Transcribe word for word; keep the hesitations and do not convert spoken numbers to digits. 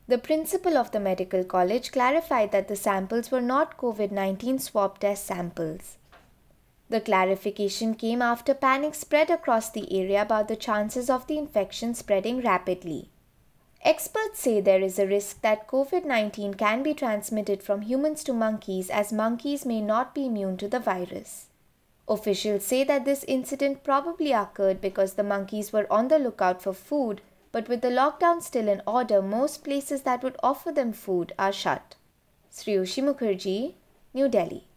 The principal of the medical college clarified that the samples were not COVID nineteen swab test samples. The clarification came after panic spread across the area about the chances of the infection spreading rapidly. Experts say there is a risk that COVID nineteen can be transmitted from humans to monkeys, as monkeys may not be immune to the virus. Officials say that this incident probably occurred because the monkeys were on the lookout for food, but with the lockdown still in order, most places that would offer them food are shut. Sriyoshi Mukherjee, New Delhi.